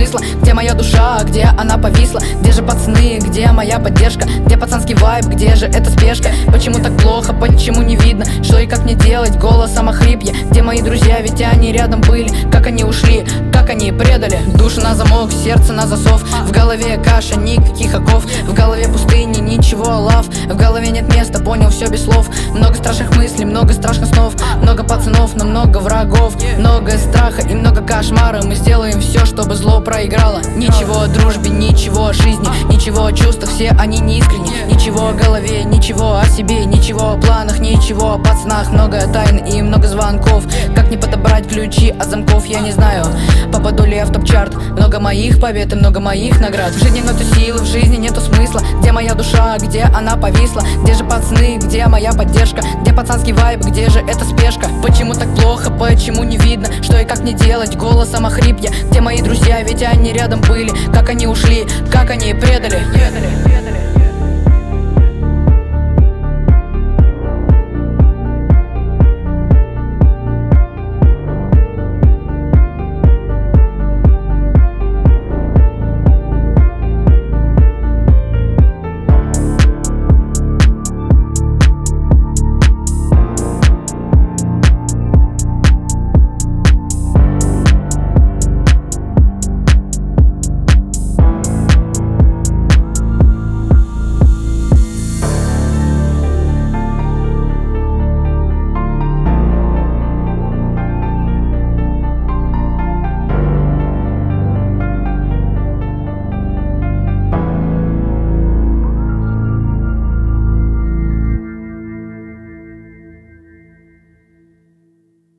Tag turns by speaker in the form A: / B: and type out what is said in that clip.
A: смысла? Где моя душа, где она повисла? Где же пацаны, где моя поддержка? Где пацанский вайб, где же эта спешка? Почему так плохо, почему не видно? Что и как мне делать, голосом охрип я. Где мои друзья, ведь они рядом были? Как они ушли, как они предали? Душу на замок, сердце на засов. В голове каша, никаких оков. В голове пустыни, ничего, лав. В голове нет места, понял все без слов. Много страшных мыслей, много страшных снов. Много пацанов, но много врагов. Много страха и много кошмара. Мы сделаем все, чтобы зло проиграло. Ничего о дружбе, ничего о жизни, ничего о чувствах, все они не искренни. Ничего о голове, ничего о себе, ничего о планах, ничего о пацанах. Много тайн и много звонков. Как не подобрать ключи от замков, я не знаю. Попаду ли я в топ-чарт? Много моих побед и много моих наград. В жизни нету силы, в жизни нету смысла. Где моя душа, где она повисла? Где же пацаны, где моя поддержка? Где пацанский вайб, где же эта спешка? Почему так плохо, почему не видно? Что и как мне делать, голосом охрип я. Где мои друзья, ведь они рядом были? Как они ушли, как они предали?